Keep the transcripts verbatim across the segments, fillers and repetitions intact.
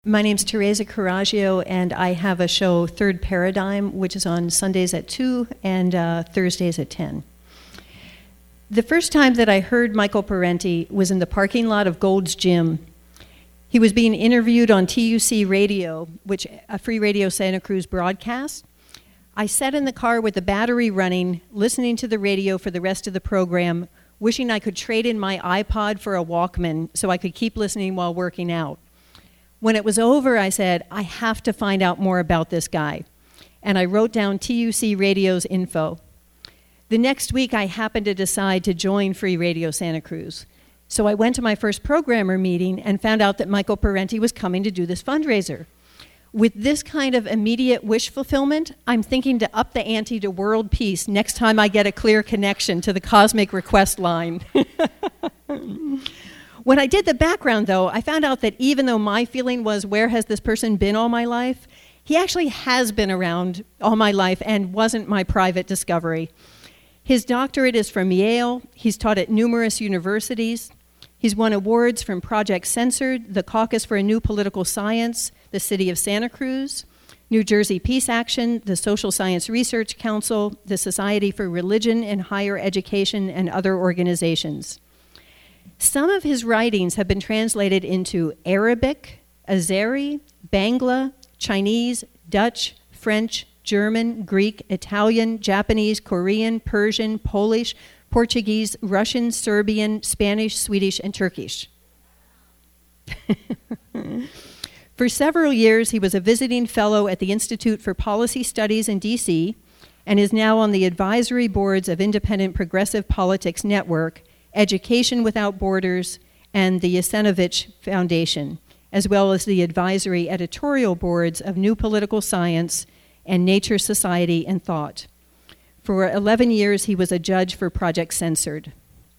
My name's Teresa Coraggio, and I have a show, Third Paradigm, which is on Sundays at two and uh, Thursdays at ten. The first time that I heard Michael Parenti was in the parking lot of Gold's Gym. He was being interviewed on T U C Radio, which a Free Radio Santa Cruz broadcast. I sat in the car with the battery running, listening to the radio for the rest of the program, wishing I could trade in my iPod for a Walkman so I could keep listening while working out. When it was over, I said, I have to find out more about this guy. And I wrote down T U C Radio's info. The next week, I happened to decide to join Free Radio Santa Cruz. So I went to my first programmer meeting and found out that Michael Parenti was coming to do this fundraiser. With this kind of immediate wish fulfillment, I'm thinking to up the ante to world peace next time I get a clear connection to the cosmic request line. When I did the background, though, I found out that even though my feeling was, where has this person been all my life? He actually has been around all my life and wasn't my private discovery. His doctorate is from Yale. He's taught at numerous universities. He's won awards from Project Censored, the Caucus for a New Political Science, the City of Santa Cruz, New Jersey Peace Action, the Social Science Research Council, the Society for Religion and Higher Education, and other organizations. Some of his writings have been translated into Arabic, Azeri, Bangla, Chinese, Dutch, French, German, Greek, Italian, Japanese, Korean, Persian, Polish, Portuguese, Russian, Serbian, Spanish, Swedish, and Turkish. For several years, he was a visiting fellow at the Institute for Policy Studies in D C and is now on the advisory boards of Independent Progressive Politics Network, Education Without Borders, and the Yasenovich Foundation, as well as the advisory editorial boards of New Political Science and Nature, Society, and Thought. For eleven years, he was a judge for Project Censored.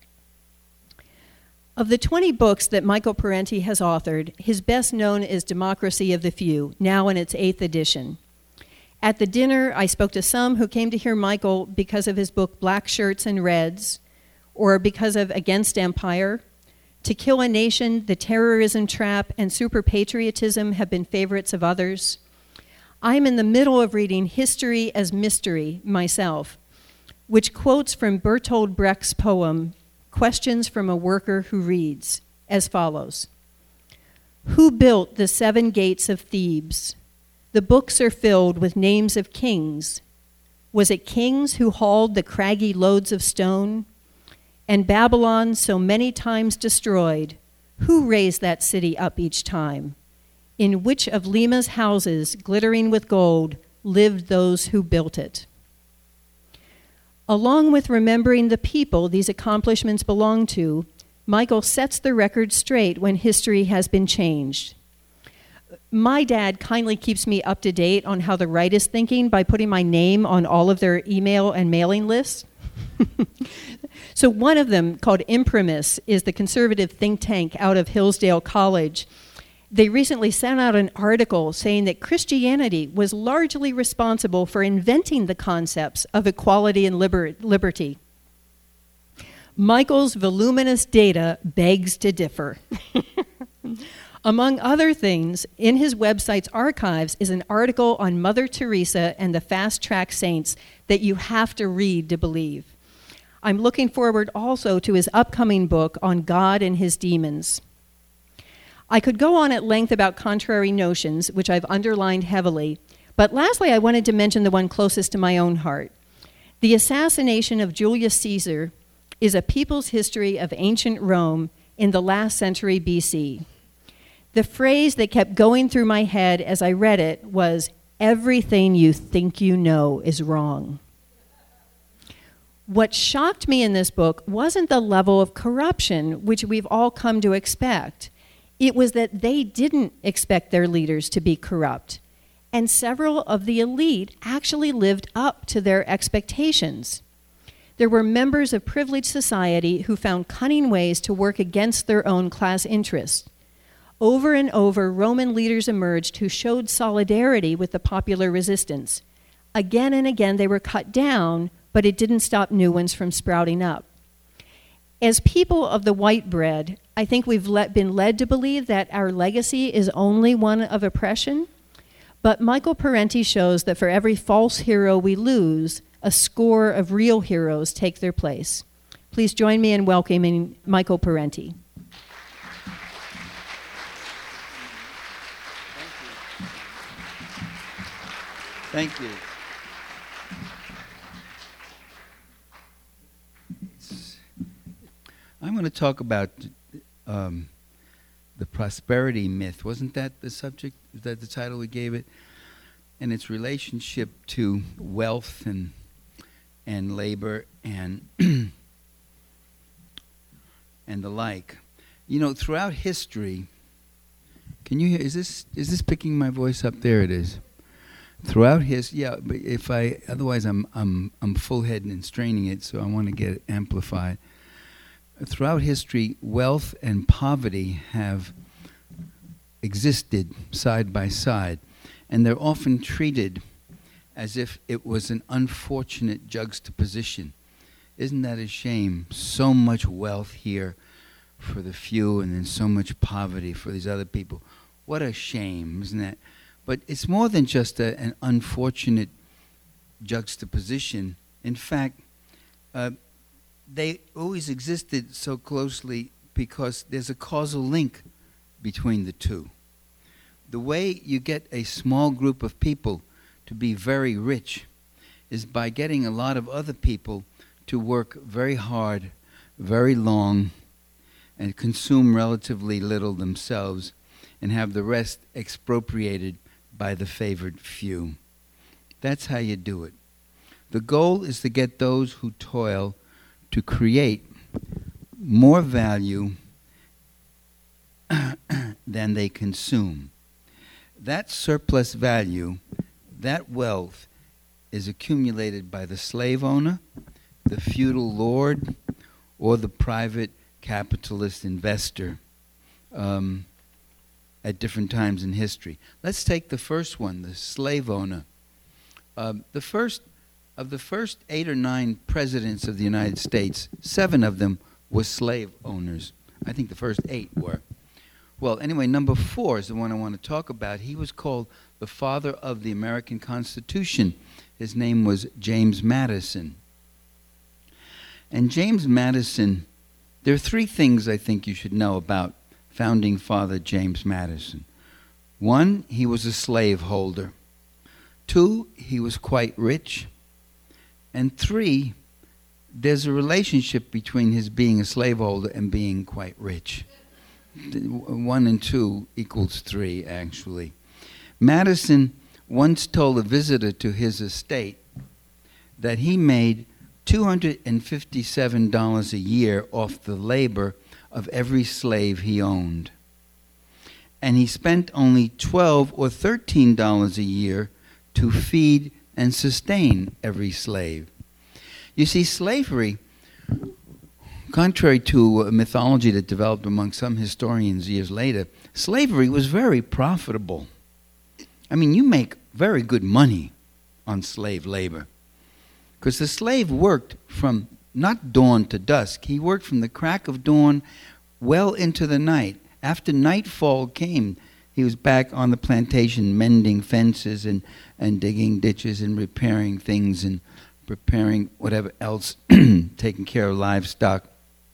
Of the twenty books that Michael Parenti has authored, his best known is Democracy of the Few, now in its eighth edition. At the dinner, I spoke to some who came to hear Michael because of his book Black Shirts and Reds, or because of Against Empire. To Kill a Nation, The Terrorism Trap, and Super Patriotism have been favorites of others. I'm in the middle of reading History as Mystery myself, which quotes from Bertolt Brecht's poem, Questions from a Worker Who Reads, as follows. Who built the seven gates of Thebes? The books are filled with names of kings. Was it kings who hauled the craggy loads of stone? And Babylon, so many times destroyed, who raised that city up each time? In which of Lima's houses, glittering with gold, lived those who built it? Along with remembering the people these accomplishments belong to, Michael sets the record straight when history has been changed. My dad kindly keeps me up to date on how the right is thinking by putting my name on all of their email and mailing lists. So one of them, called Imprimis, is the conservative think tank out of Hillsdale College. They recently sent out an article saying that Christianity was largely responsible for inventing the concepts of equality and liber- liberty. Michael's voluminous data begs to differ. Among other things, in his website's archives is an article on Mother Teresa and the fast-track saints that you have to read to believe. I'm looking forward also to his upcoming book on God and his demons. I could go on at length about contrary notions, which I've underlined heavily, but lastly I wanted to mention the one closest to my own heart. The assassination of Julius Caesar is a people's history of ancient Rome in the last century B C. The phrase that kept going through my head as I read it was, everything you think you know is wrong. What shocked me in this book wasn't the level of corruption, which we've all come to expect. It was that they didn't expect their leaders to be corrupt, and several of the elite actually lived up to their expectations. There were members of privileged society who found cunning ways to work against their own class interests. Over and over, Roman leaders emerged who showed solidarity with the popular resistance. Again and again, they were cut down, but it didn't stop new ones from sprouting up. As people of the white bread, I think we've let, been led to believe that our legacy is only one of oppression. But Michael Parenti shows that for every false hero we lose, a score of real heroes take their place. Please join me in welcoming Michael Parenti. Thank you. I'm going to talk about um, the prosperity myth. Wasn't that the subject? Was that the title we gave it? And its relationship to wealth and and labor and and the like. You know, throughout history, can you hear? Is this is this picking my voice up? There it is. Throughout his, yeah, but if I, otherwise I'm I'm I'm full-headed and straining it, so I want to get it amplified. Throughout history, wealth and poverty have existed side by side, and they're often treated as if it was an unfortunate juxtaposition. Isn't that a shame? So much wealth here for the few, and then so much poverty for these other people. What a shame, isn't that? But it's more than just a, an unfortunate juxtaposition. In fact, uh, they always existed so closely because there's a causal link between the two. The way you get a small group of people to be very rich is by getting a lot of other people to work very hard, very long, and consume relatively little themselves, and have the rest expropriated by the favored few. That's how you do it. The goal is to get those who toil to create more value than they consume. That surplus value, that wealth, is accumulated by the slave owner, the feudal lord, or the private capitalist investor. Um, at different times in history. Let's take the first one, the slave owner. Uh, the first of the first eight or nine presidents of the United States, seven of them were slave owners. I think the first eight were. Well, anyway, number four is the one I want to talk about. He was called the father of the American Constitution. His name was James Madison. And James Madison, there are three things I think you should know about Founding Father James Madison. One, he was a slaveholder. Two, he was quite rich. And three, there's a relationship between his being a slaveholder and being quite rich. One and two equals three, actually. Madison once told a visitor to his estate that he made two hundred fifty-seven dollars a year off the labor of every slave he owned. And he spent only twelve dollars or thirteen dollars a year to feed and sustain every slave. You see, slavery, contrary to a mythology that developed among some historians years later, slavery was very profitable. I mean, you make very good money on slave labor, because the slave worked from not dawn to dusk. He worked from the crack of dawn well into the night. After nightfall came, he was back on the plantation mending fences and, and digging ditches and repairing things and preparing whatever else, taking care of livestock.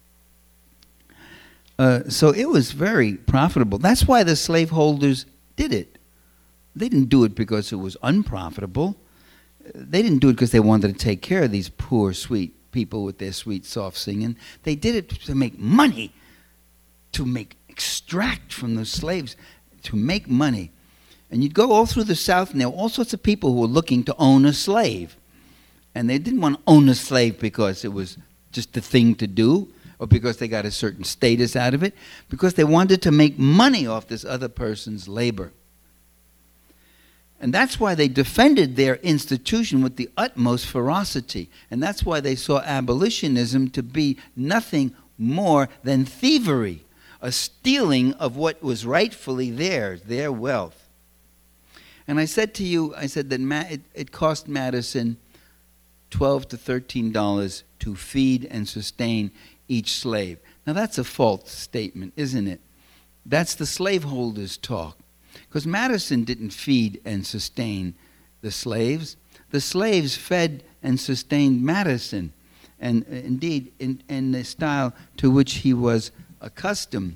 Uh, so it was very profitable. That's why the slaveholders did it. They didn't do it because it was unprofitable. They didn't do it because they wanted to take care of these poor, sweet people with their sweet, soft singing. They did it to make money, to make extract from the slaves, to make money. And you'd go all through the South, and there were all sorts of people who were looking to own a slave. And they didn't want to own a slave because it was just the thing to do, or because they got a certain status out of it, because they wanted to make money off this other person's labor. And that's why they defended their institution with the utmost ferocity. And that's why they saw abolitionism to be nothing more than thievery, a stealing of what was rightfully theirs, their wealth. And I said to you, I said that Ma- it, it cost Madison twelve to thirteen dollars to feed and sustain each slave. Now that's a false statement, isn't it? That's the slaveholders' talk. Because Madison didn't feed and sustain the slaves. The slaves fed and sustained Madison, and uh, indeed in, in the style to which he was accustomed.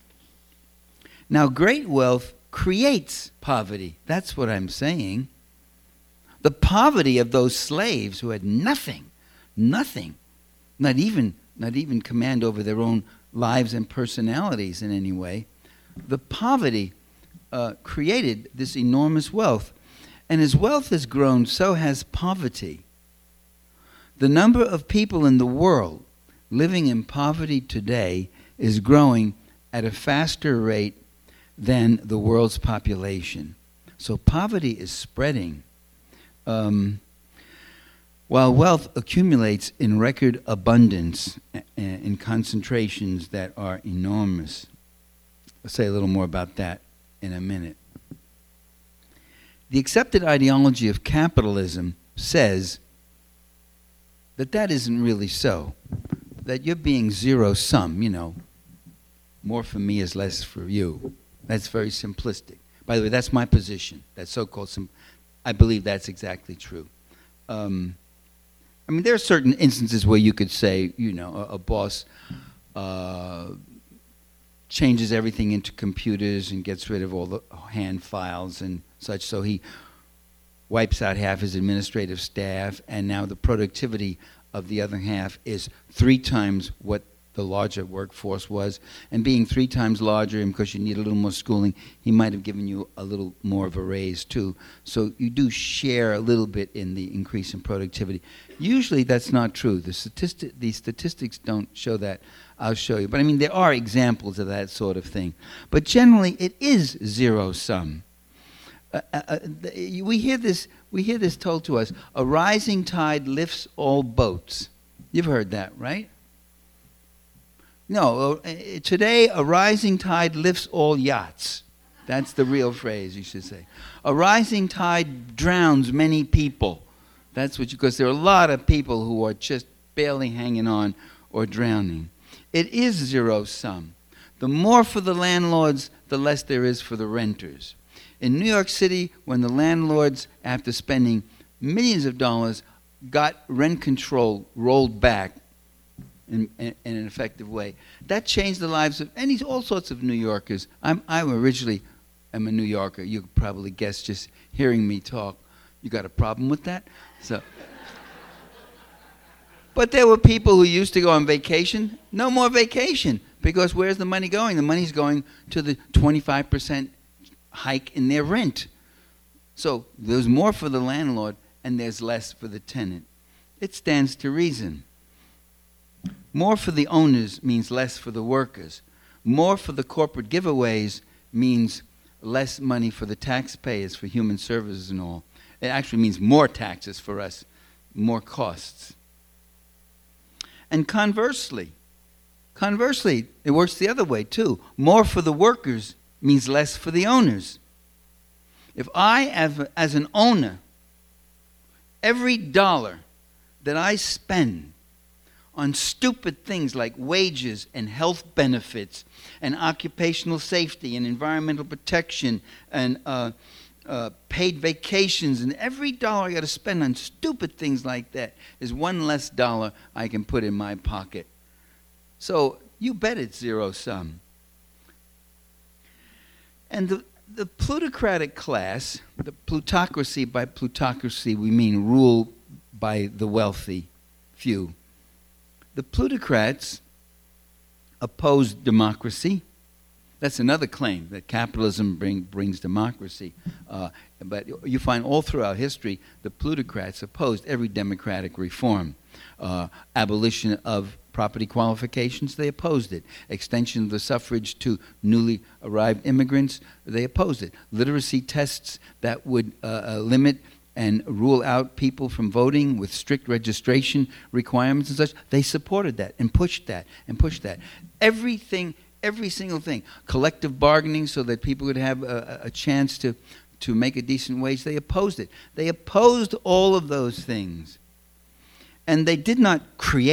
Now, great wealth creates poverty. That's what I'm saying. The poverty of those slaves who had nothing, nothing, not even, not even command over their own lives and personalities in any way, the poverty uh, created this enormous wealth. And as wealth has grown, so has poverty. The number of people in the world living in poverty today is growing at a faster rate than the world's population. So poverty is spreading. Um, while wealth accumulates in record abundance, uh, in concentrations that are enormous. I'll say a little more about that in a minute. The accepted ideology of capitalism says that that isn't really so, that you're being zero-sum, you know, more for me is less for you. That's very simplistic. By the way, that's my position. That so-called, sim- I believe that's exactly true. Um, I mean, there are certain instances where you could say, you know, a, a boss uh, changes everything into computers and gets rid of all the hand files and such, so he wipes out half his administrative staff, and now the productivity of the other half is three times what the larger workforce was. And being three times larger, and because you need a little more schooling, he might have given you a little more of a raise too. So you do share a little bit in the increase in productivity. Usually that's not true. The statistic, the statistics don't show that. I'll show you. But I mean, there are examples of that sort of thing. But generally, it is zero-sum. Uh, uh, the, we hear this. We hear this told to us: a rising tide lifts all boats. You've heard that, right? No. Uh, today, a rising tide lifts all yachts. That's the real phrase you should say. A rising tide drowns many people. That's what, because there are a lot of people who are just barely hanging on or drowning. It is zero-sum. The more for the landlords, the less there is for the renters. In New York City, when the landlords, after spending millions of dollars, got rent control rolled back in, in, in an effective way, that changed the lives of any all sorts of New Yorkers. I'm, I originally am a New Yorker. You could probably guess just hearing me talk. You got a problem with that? So, but there were people who used to go on vacation. No more vacation, because where's the money going? The money's going to the twenty-five percent hike in their rent. So there's more for the landlord and there's less for the tenant. It stands to reason. More for the owners means less for the workers. More for the corporate giveaways means less money for the taxpayers for human services and all. It actually means more taxes for us, more costs. And conversely, conversely, it works the other way too. More for the workers means less for the owners. If I, have, as an owner, every dollar that I spend on stupid things like wages and health benefits and occupational safety and environmental protection and uh, uh, paid vacations, and every dollar I got to spend on stupid things like that is one less dollar I can put in my pocket. So you bet it's zero-sum. And the, the plutocratic class, the plutocracy, by plutocracy we mean rule by the wealthy few. The plutocrats oppose democracy. That's another claim, that capitalism bring, brings democracy. Uh, but you find all throughout history, the plutocrats opposed every democratic reform. Uh, abolition of property qualifications, they opposed it. Extension of the suffrage to newly arrived immigrants, they opposed it. Literacy tests that would uh, uh, limit and rule out people from voting with strict registration requirements and such, they supported that and pushed that and pushed that. Everything, every single thing. Collective bargaining so that people would have a, a chance to, to make a decent wage, they opposed it. They opposed all of those things. And they did not create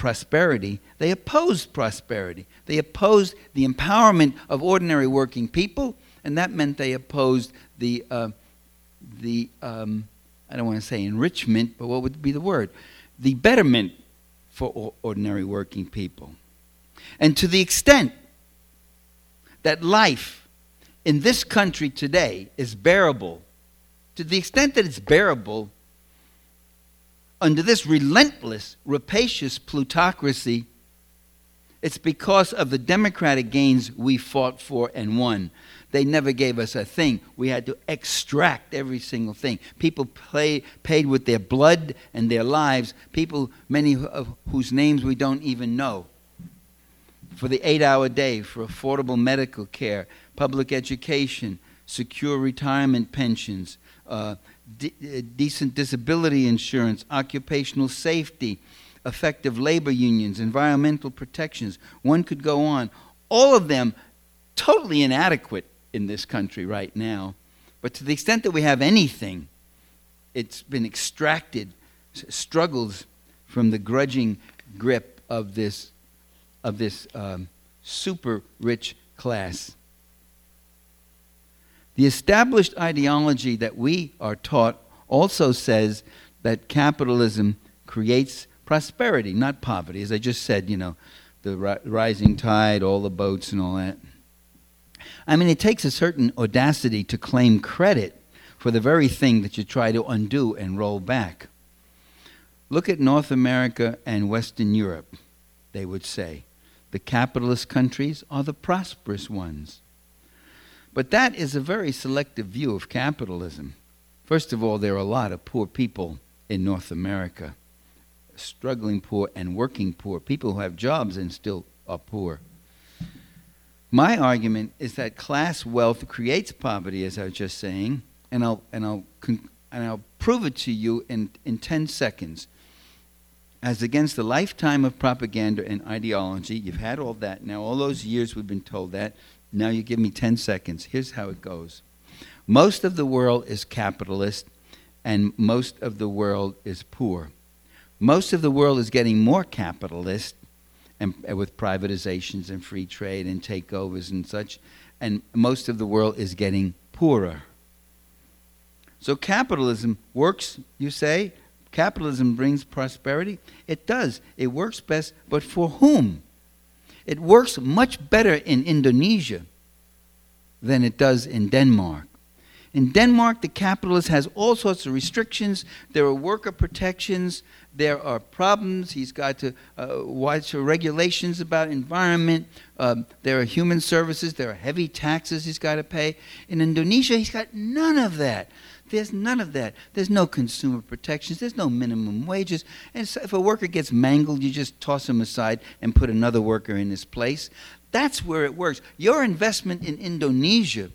prosperity. They opposed prosperity. They opposed the empowerment of ordinary working people, and that meant they opposed the, uh, the um, I don't want to say enrichment, but what would be the word? The betterment for ordinary working people. And to the extent that life in this country today is bearable, to the extent that it's bearable under this relentless, rapacious plutocracy, it's because of the democratic gains we fought for and won. They never gave us a thing. We had to extract every single thing. People play, paid with their blood and their lives, people, many of whose names we don't even know, for the eight-hour day, for affordable medical care, public education, secure retirement pensions, uh, de- uh, decent disability insurance, occupational safety, effective labor unions, environmental protections. One could go on. All of them totally inadequate in this country right now. But to the extent that we have anything, it's been extracted, struggles from the grudging grip of this, of this um, super rich class. The established ideology that we are taught also says that capitalism creates prosperity, not poverty. As I just said, you know, the ri- rising tide, all the boats and all that. I mean, it takes a certain audacity to claim credit for the very thing that you try to undo and roll back. Look at North America and Western Europe, they would say. The capitalist countries are the prosperous ones. But that is a very selective view of capitalism. First of all, there are a lot of poor people in North America, struggling poor and working poor, people who have jobs and still are poor. My argument is that class wealth creates poverty, as I was just saying, and I'll and I'll and I'll prove it to you in, in ten seconds. As against the lifetime of propaganda and ideology, you've had all that. Now, all those years we've been told that. Now you give me ten seconds. Here's how it goes. Most of the world is capitalist, and most of the world is poor. Most of the world is getting more capitalist, and, and with privatizations and free trade and takeovers and such, and most of the world is getting poorer. So capitalism works, you say? Capitalism brings prosperity? It does. It works best, but for whom? It works much better in Indonesia than it does in Denmark. In Denmark, the capitalist has all sorts of restrictions. There are worker protections. There are problems. He's got to uh, watch regulations about environment. Um, there are human services. There are heavy taxes he's got to pay. In Indonesia, he's got none of that. There's none of that. There's no consumer protections. There's no minimum wages. And so if a worker gets mangled, you just toss him aside and put another worker in his place. That's where it works. Your investment in Indonesia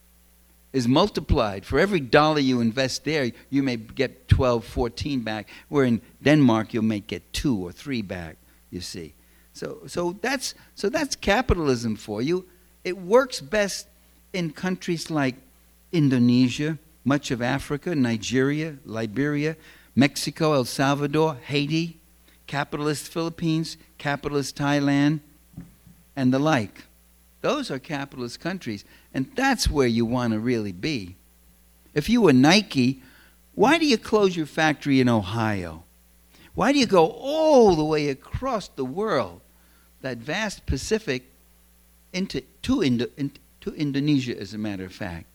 is multiplied. For every dollar you invest there, you may get twelve, fourteen back, where in Denmark you may get two or three back, you see. So so that's so that's capitalism for you. It works best in countries like Indonesia, much of Africa, Nigeria, Liberia, Mexico, El Salvador, Haiti, capitalist Philippines, capitalist Thailand, and the like. Those are capitalist countries, and that's where you want to really be. If you were Nike, why do you close your factory in Ohio? Why do you go all the way across the world, that vast Pacific, into to, Indo, into, to Indonesia, as a matter of fact?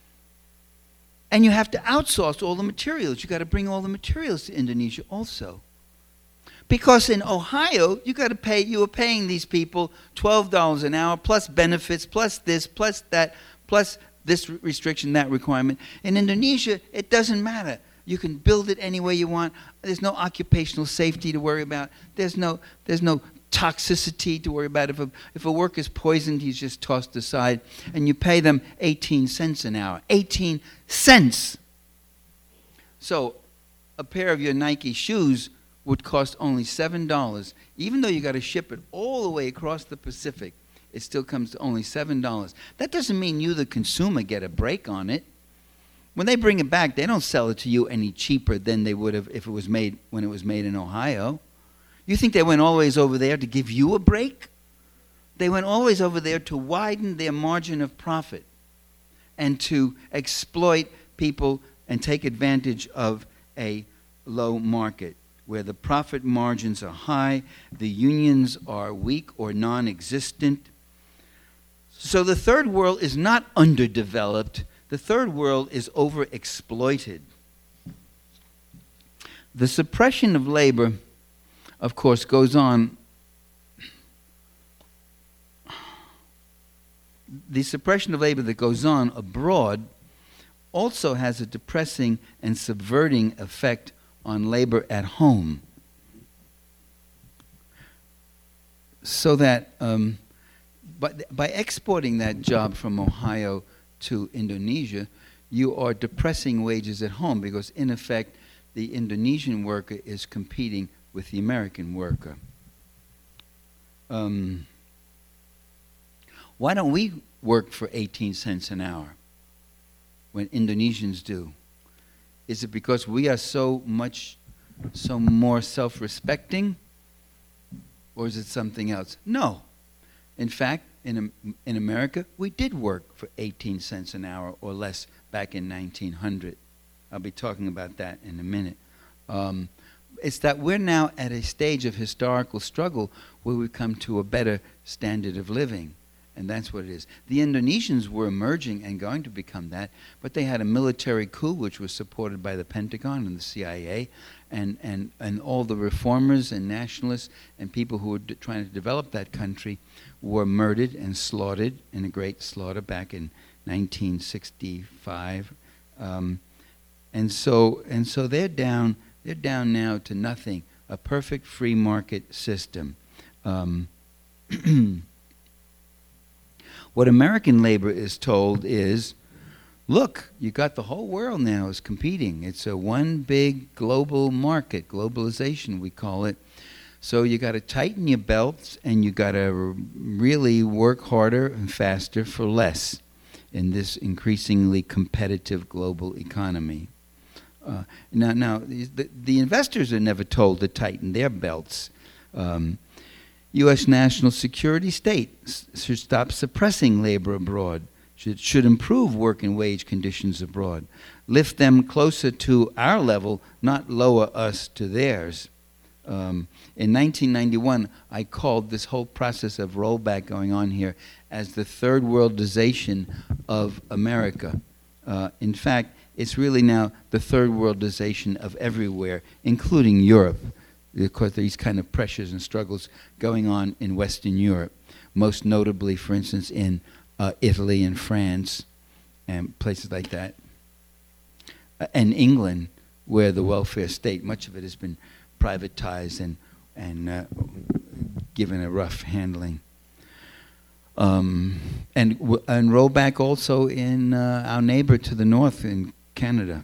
And you have to outsource all the materials. You got to bring all the materials to Indonesia also. Because in Ohio, you got to pay, you were paying these people twelve dollars an hour, plus benefits, plus this, plus that, plus this restriction, that requirement. In Indonesia, it doesn't matter. You can build it any way you want. There's no occupational safety to worry about. There's no, there's no toxicity to worry about. If a, if a worker's poisoned, he's just tossed aside. And you pay them eighteen cents an hour. eighteen cents! So a pair of your Nike shoes would cost only seven dollars. Even though you got to ship it all the way across the Pacific, it still comes to only seven dollars. That doesn't mean you, the consumer, get a break on it. When they bring it back, they don't sell it to you any cheaper than they would have if it was made when it was made in Ohio. You think they went always over there to give you a break? They went always over there to widen their margin of profit and to exploit people and take advantage of a low market where the profit margins are high, the unions are weak or non-existent. So the third world is not underdeveloped. The third world is overexploited. The suppression of labor, of course, goes on. The suppression of labor that goes on abroad also has a depressing and subverting effect on labor at home. So that um, by, by exporting that job from Ohio to Indonesia, you are depressing wages at home because, in effect, the Indonesian worker is competing with the American worker. Um, why don't we work for eighteen cents an hour when Indonesians do? Is it because we are so much, so more self-respecting? Or is it something else? No. In fact, in, in America, we did work for eighteen cents an hour or less back in nineteen hundred. I'll be talking about that in a minute. Um, it's that we're now at a stage of historical struggle where we've come to a better standard of living. And that's what it is. The Indonesians were emerging and going to become that, but they had a military coup which was supported by the Pentagon and the C I A, and, and, and all the reformers and nationalists and people who were d- trying to develop that country were murdered and slaughtered in a great slaughter back in nineteen sixty-five. Um, and so and so they're down they're down now to nothing, a perfect free market system. Um, What American labor is told is, look, you got the whole world now is competing. It's a one big global market, globalization we call it. So you got to tighten your belts and you got to really work harder and faster for less in this increasingly competitive global economy. Uh, now, now the, the investors are never told to tighten their belts. Um, U S national security state should stop suppressing labor abroad, should, should improve work and wage conditions abroad, lift them closer to our level, not lower us to theirs. Um, in nineteen ninety-one, I called this whole process of rollback going on here as the third worldization of America. Uh, in fact, it's really now the third worldization of everywhere, including Europe. Because these kind of pressures and struggles going on in Western Europe, most notably, for instance, in uh, Italy and France and places like that, uh, and England, where the welfare state, much of it has been privatized and and uh, given a rough handling. Um, and w- and rollback also in uh, our neighbor to the north in Canada.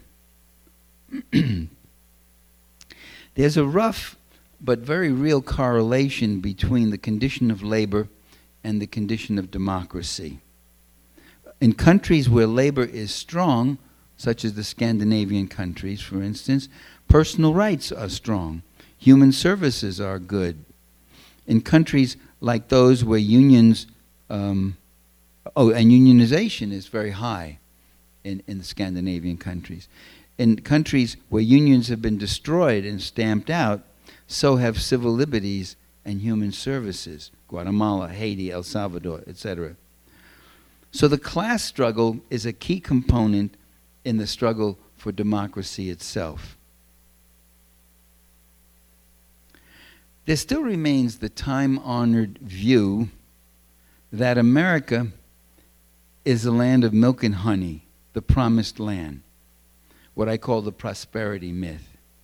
There's a rough but very real correlation between the condition of labor and the condition of democracy. In countries where labor is strong, such as the Scandinavian countries, for instance, personal rights are strong. Human services are good. In countries like those where unions, um, oh, and unionization is very high in, in the Scandinavian countries. In countries where unions have been destroyed and stamped out, so have civil liberties and human services, Guatemala, Haiti, El Salvador, et cetera. So the class struggle is a key component in the struggle for democracy itself. There still remains the time-honored view that America is a land of milk and honey, the promised land, what I call the prosperity myth.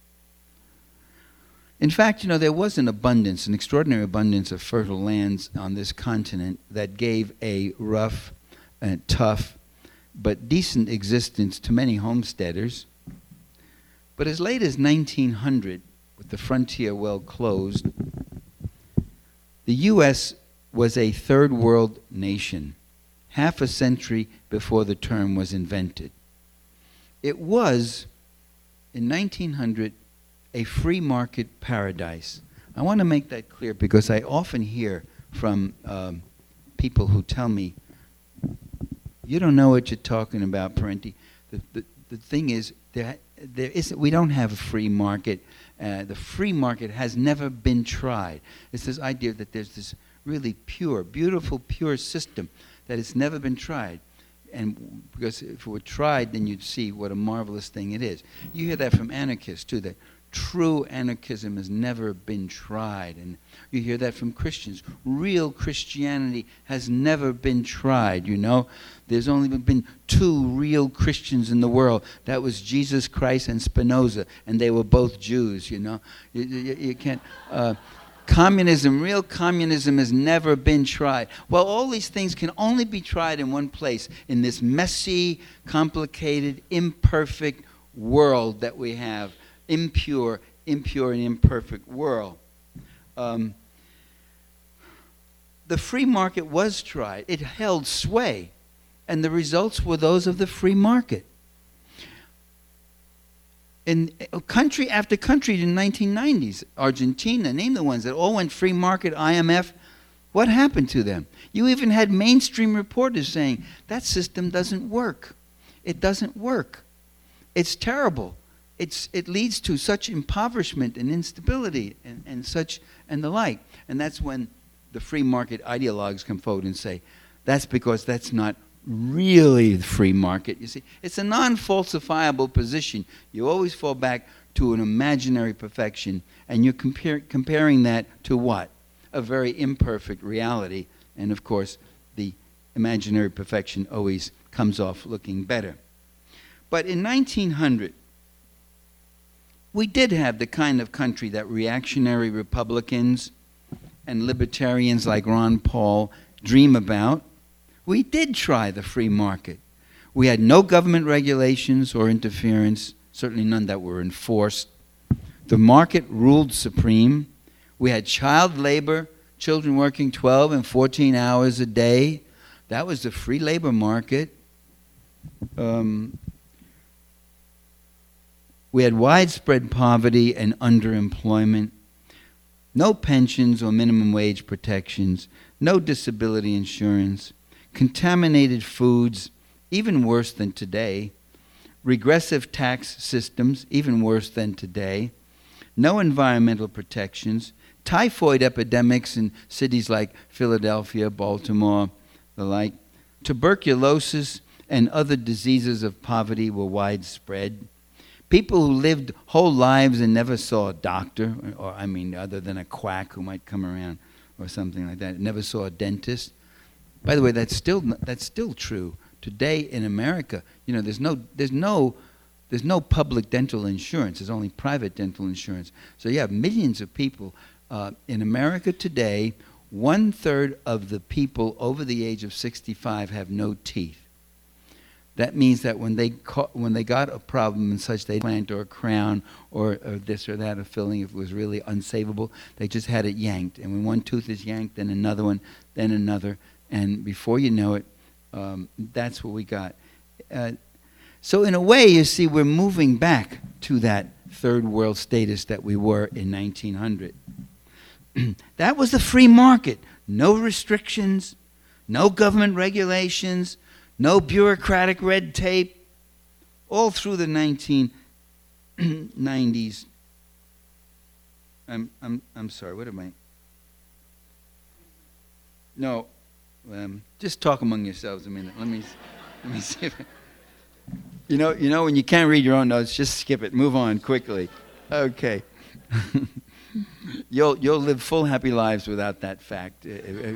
In fact, you know, there was an abundance, an extraordinary abundance of fertile lands on this continent that gave a rough and tough but decent existence to many homesteaders. But as late as nineteen hundred, with the frontier well closed, the U S was a third world nation, half a century before the term was invented. It was, in nineteen hundred, a free market paradise, I want to make that clear because I often hear from um, people who tell me, you don't know what you're talking about, Parenti. The, the, the thing is, there, there isn't, we don't have a free market. Uh, the free market has never been tried. It's this idea that there's this really pure, beautiful, pure system that has never been tried. And because if it were tried, then you'd see what a marvelous thing it is. You hear that from anarchists, too, that true anarchism has never been tried. And you hear that from Christians. Real Christianity has never been tried, you know. There's only been two real Christians in the world. That was Jesus Christ and Spinoza, and they were both Jews, you know. You, you, you can't... Uh, Communism, real communism has never been tried. Well, all these things can only be tried in one place, in this messy, complicated, imperfect world that we have. Impure, impure and imperfect world. Um, the free market was tried. It held sway. And the results were those of the free market. In country after country in the nineteen nineties, Argentina, name the ones that all went free market, I M F, what happened to them? You even had mainstream reporters saying, that system doesn't work. It doesn't work. It's terrible. It's, it leads to such impoverishment and instability and, and such and the like. And that's when the free market ideologues come forward and say, that's because that's not really the free market. You see, it's a non-falsifiable position. You always fall back to an imaginary perfection, and you're compare, comparing that to what? A very imperfect reality. And of course, the imaginary perfection always comes off looking better. But in nineteen hundred, we did have the kind of country that reactionary Republicans and libertarians like Ron Paul dream about. We did try the free market. We had no government regulations or interference, certainly none that were enforced. The market ruled supreme. We had child labor, children working twelve and fourteen hours a day. That was the free labor market. Um, we had widespread poverty and underemployment. No pensions or minimum wage protections. No disability insurance. Contaminated foods, even worse than today. Regressive tax systems, even worse than today. No environmental protections. Typhoid epidemics in cities like Philadelphia, Baltimore, the like. Tuberculosis and other diseases of poverty were widespread. People who lived whole lives and never saw a doctor, or I mean, other than a quack who might come around or something like that, never saw a dentist. By the way, that's still that's still true today in America. You know, there's no there's no there's no public dental insurance. There's only private dental insurance. So you have millions of people uh, in America today. One third of the people over the age of sixty-five have no teeth. That means that when they ca- when they got a problem and such, they plant or a crown or, or this or that, a filling, if it was really unsavable, they just had it yanked. And when one tooth is yanked, then another one, then another. And before you know it, um, that's what we got. Uh, so in a way, you see, we're moving back to that third world status that we were in nineteen hundred. That was the free market. No restrictions, no government regulations, no bureaucratic red tape, all through the nineteen nineties. I'm, I'm, I'm sorry, what am I? No, um, just talk among yourselves a minute. Let me, let me see. If I, you know, you know, when you can't read your own notes, just skip it. Move on quickly. Okay. you'll you'll live full, happy lives without that fact.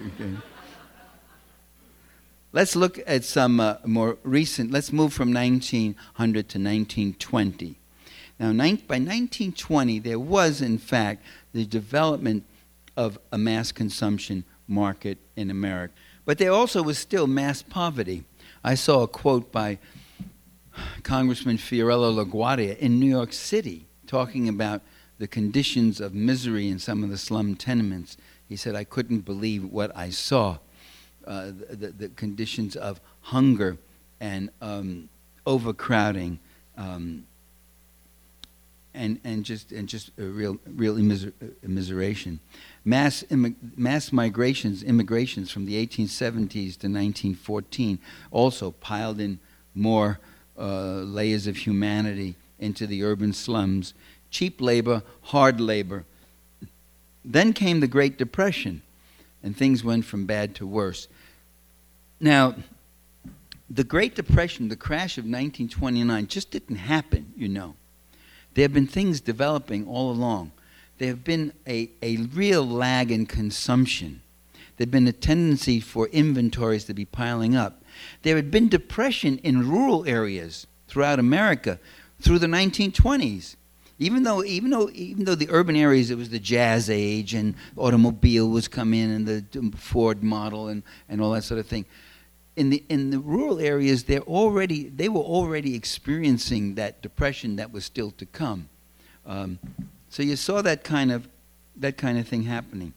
Let's look at some uh, more recent. Let's move from nineteen hundred to nineteen twenty. Now, nine, by nineteen twenty, there was, in fact, the development of a mass consumption market in America. But there also was still mass poverty. I saw a quote by Congressman Fiorello LaGuardia in New York City talking about the conditions of misery in some of the slum tenements. He said, I couldn't believe what I saw. Uh, the, the, the conditions of hunger and um, overcrowding, um, and and just and just a real real immiser- immiseration. Mass immig- mass migrations, immigrations from the eighteen seventies to nineteen fourteen also piled in more uh, layers of humanity into the urban slums. Cheap labor, hard labor. Then came the Great Depression, and things went from bad to worse. Now, the Great Depression, the crash of nineteen twenty-nine, just didn't happen, you know. There have been things developing all along. There have been a, a real lag in consumption. There had been a tendency for inventories to be piling up. There had been depression in rural areas throughout America through the nineteen twenties. Even though, even though, even though the urban areas, it was the jazz age and the automobile was come in and the Ford model and, and all that sort of thing. In the in the rural areas, they're already they were already experiencing that depression that was still to come. Um, so you saw that kind of that kind of thing happening.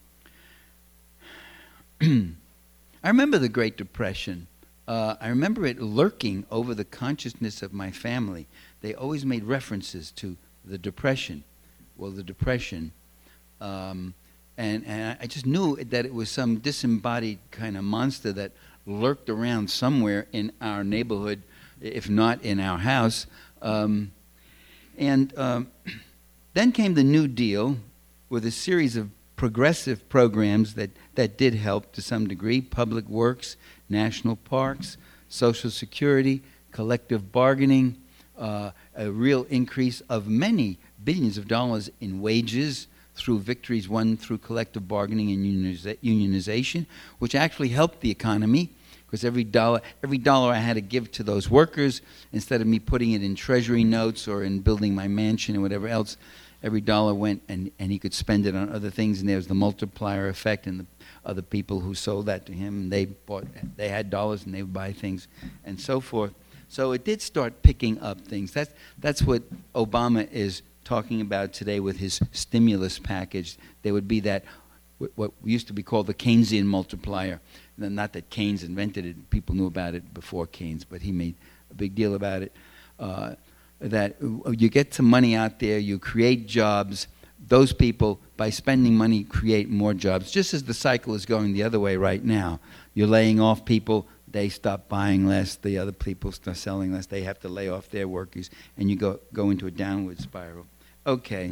I remember the Great Depression. Uh, I remember it lurking over the consciousness of my family. They always made references to the Depression. Well, the Depression. Um, and, and I just knew that it was some disembodied kind of monster that lurked around somewhere in our neighborhood, if not in our house. Um, and um, then came the New Deal with a series of progressive programs that, that did help to some degree. Public works, national parks, Social Security, collective bargaining, uh, a real increase of many billions of dollars in wages through victories won through collective bargaining and unioniza- unionization, which actually helped the economy, because every dollar, every dollar I had to give to those workers, instead of me putting it in treasury notes or in building my mansion or whatever else, every dollar went and, and he could spend it on other things, and there was the multiplier effect, and the other people who sold that to him, and they bought, they had dollars and they would buy things and so forth. So it did start picking up things. That's, that's what Obama is talking about today with his stimulus package. There would be that, what used to be called the Keynesian multiplier. Not that Keynes invented it, people knew about it before Keynes, but he made a big deal about it. Uh, that you get some money out there, you create jobs, those people, by spending money, create more jobs, just as the cycle is going the other way right now. You're laying off people, they stop buying less, the other people start selling less, they have to lay off their workers, and you go, go into a downward spiral. Okay.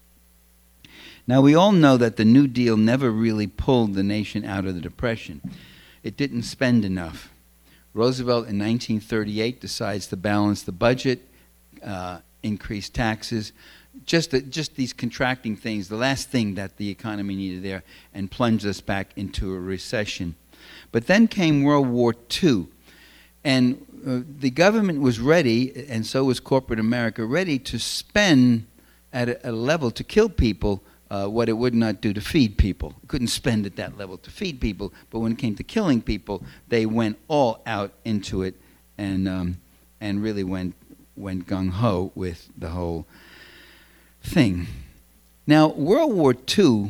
Now, we all know that the New Deal never really pulled the nation out of the Depression. It didn't spend enough. Roosevelt in nineteen thirty-eight decides to balance the budget, uh, increase taxes, just, the, just these contracting things, the last thing that the economy needed there, and plunged us back into a recession. But then came World War Two, and uh, the government was ready, and so was corporate America, ready to spend at a, a level to kill people uh, what it would not do to feed people. It couldn't spend at that level to feed people, but when it came to killing people, they went all out into it and um, and really went went gung-ho with the whole thing. Now, World War Two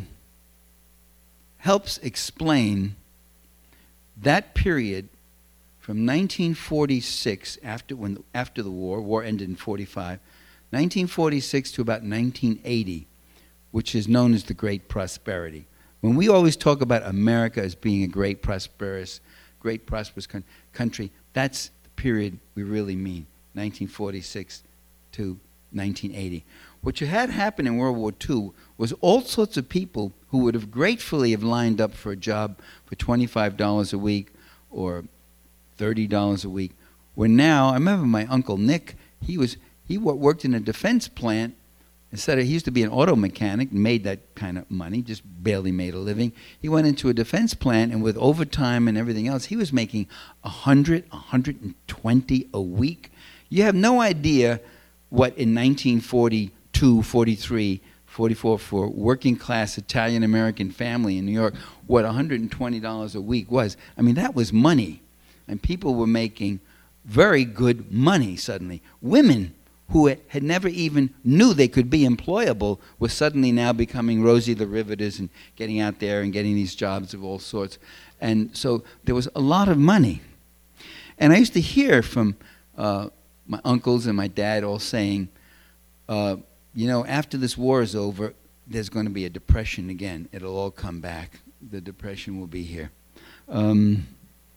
helps explain that period from nineteen forty-six, after when after the war, war ended in forty-five, nineteen forty-six to about nineteen eighty, which is known as the Great Prosperity. When we always talk about America as being a great prosperous, great prosperous con- country, that's the period we really mean, nineteen forty-six to nineteen eighty. What you had happen in World War Two was all sorts of people who would have gratefully have lined up for a job for twenty-five dollars a week or thirty dollars a week were now, I remember my Uncle Nick, he was he worked in a defense plant. Instead of, he used to be an auto mechanic, made that kind of money, just barely made a living. He went into a defense plant, and with overtime and everything else, he was making one hundred, one hundred twenty a week. You have no idea what in nineteen forty-two, forty-three, forty-four for a working class Italian American family in New York, what one hundred twenty dollars a week was. I mean, that was money. And people were making very good money suddenly. Women who had never even knew they could be employable were suddenly now becoming Rosie the Riveters and getting out there and getting these jobs of all sorts. And so there was a lot of money. And I used to hear from uh, my uncles and my dad all saying, uh, you know, after this war is over, there's going to be a depression again. It'll all come back. The depression will be here. Um,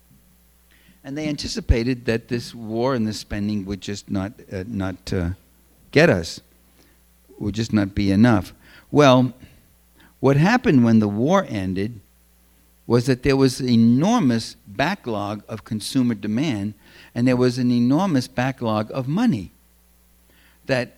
and they anticipated that this war and this spending would just not, uh, not uh, get us, would just not be enough. Well, what happened when the war ended was that there was an enormous backlog of consumer demand, and there was an enormous backlog of money. That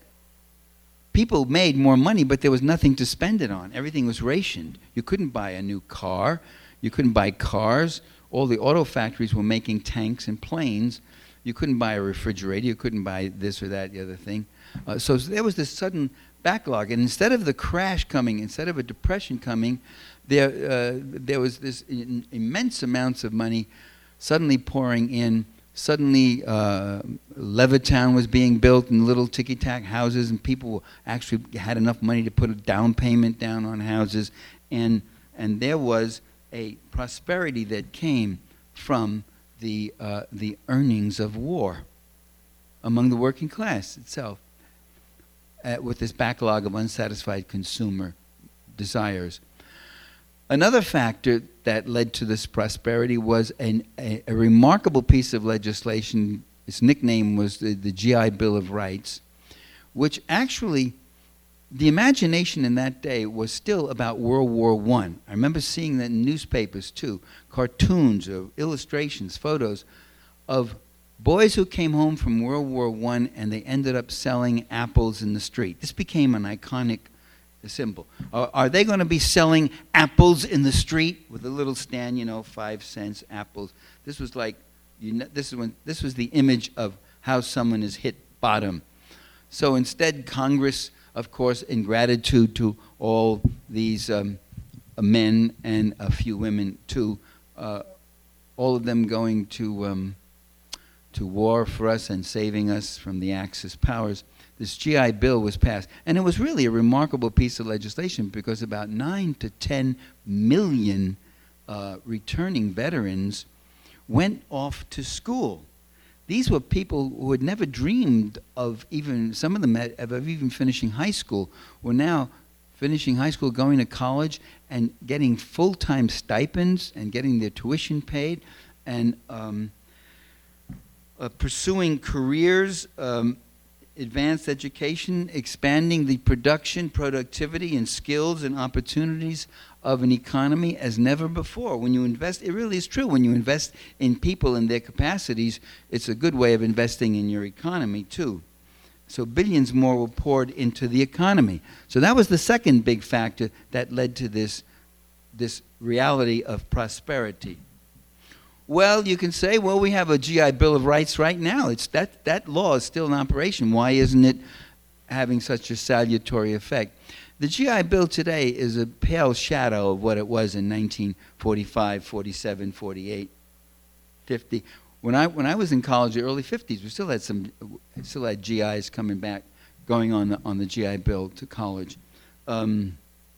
people made more money, but there was nothing to spend it on. Everything was rationed. You couldn't buy a new car. You couldn't buy cars. All the auto factories were making tanks and planes. You couldn't buy a refrigerator. You couldn't buy this or that, the other thing. Uh, so there was this sudden backlog. And instead of the crash coming, instead of a depression coming, there, uh, there was this in, immense amounts of money suddenly pouring in. Suddenly, uh, Levittown was being built in little ticky-tack houses, and people actually had enough money to put a down payment down on houses. And, and there was a prosperity that came from the, uh, the earnings of war among the working class itself, uh, with this backlog of unsatisfied consumer desires. Another factor that led to this prosperity was an, a, a remarkable piece of legislation. Its nickname was the, the G I Bill of Rights, which actually, the imagination in that day was still about World War One. I. I remember seeing that in newspapers too, cartoons or illustrations, photos of boys who came home from World War One and they ended up selling apples in the street. This became an iconic symbol. Are, are they going to be selling apples in the street with a little stand, you know, five cents apples? This was like, you know, this is when this was the image of how someone is hit bottom. So instead, Congress, of course, in gratitude to all these um, men and a few women too, uh, all of them going to um, to war for us and saving us from the Axis powers, this G I Bill was passed. And it was really a remarkable piece of legislation because about nine to ten million uh, returning veterans went off to school. These were people who had never dreamed of even, some of them had, of even finishing high school, were now finishing high school, going to college, and getting full-time stipends and getting their tuition paid, and um, uh, pursuing careers, um, advanced education, expanding the production, productivity, and skills and opportunities of an economy as never before. When you invest, it really is true, when you invest in people and their capacities, it's a good way of investing in your economy too. So billions more were poured into the economy. So that was the second big factor that led to this, this reality of prosperity. Well, you can say, well, we have a G I Bill of Rights right now. It's that, that law is still in operation. Why isn't it having such a salutary effect? The G I Bill today is a pale shadow of what it was in nineteen forty-five, forty-seven, forty-eight, fifty. When I when I was in college, the early fifties, we still had some, still had G Is coming back, going on the, on the G I Bill to college. Um,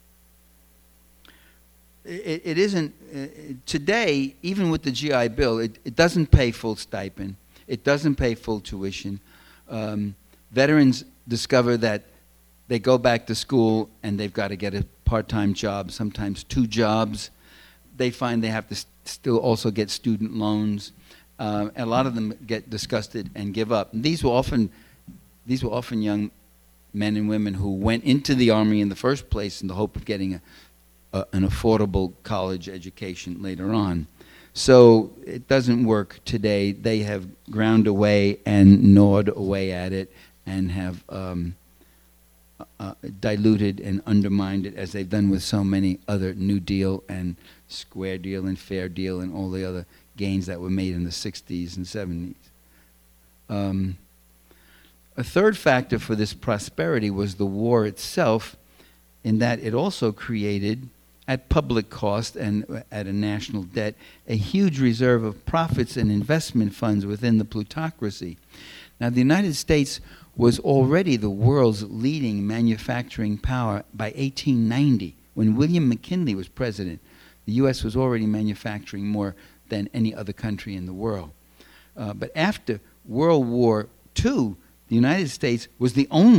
It, it isn't, uh, today, even with the G I Bill, it, it doesn't pay full stipend. It doesn't pay full tuition. Um, veterans discover that they go back to school and they've got to get a part-time job, sometimes two jobs. They find they have to st- still also get student loans. Uh, a lot of them get disgusted and give up. And these were often, these were often young men and women who went into the Army in the first place in the hope of getting a Uh, an affordable college education later on. So it doesn't work today. They have ground away and gnawed away at it and have um, uh, diluted and undermined it, as they've done with so many other New Deal and Square Deal and Fair Deal and all the other gains that were made in the sixties and seventies. Um, a third factor for this prosperity was the war itself, in that it also created, at public cost and at a national debt, a huge reserve of profits and investment funds within the plutocracy. Now, the United States was already the world's leading manufacturing power by eighteen ninety. When William McKinley was president, the U S was already manufacturing more than any other country in the world. Uh, but after World War Two, the United States was the only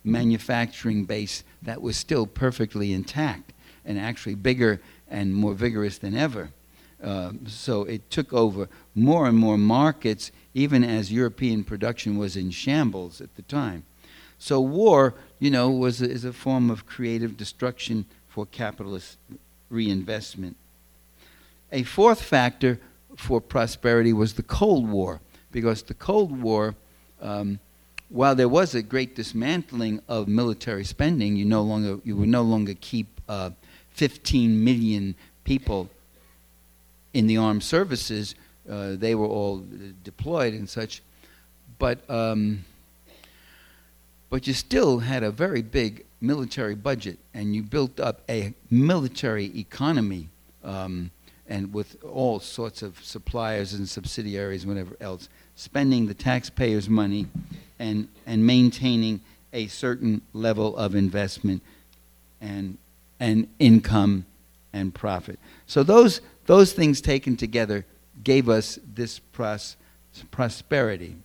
manufacturing base that was still perfectly intact and actually bigger and more vigorous than ever. Uh, so it took over more and more markets, even as European production was in shambles at the time. So war, you know, was a, is a form of creative destruction for capitalist reinvestment. A fourth factor for prosperity was the Cold War, because the Cold War, um, while there was a great dismantling of military spending, you no longer you would no longer keep uh, fifteen million people in the armed services. Uh, they were all deployed and such, but um, but you still had a very big military budget, and you built up a military economy, um, and with all sorts of suppliers and subsidiaries and whatever else, spending the taxpayers' money and and maintaining a certain level of investment and and income and profit. So those those things taken together gave us this pros- prosperity.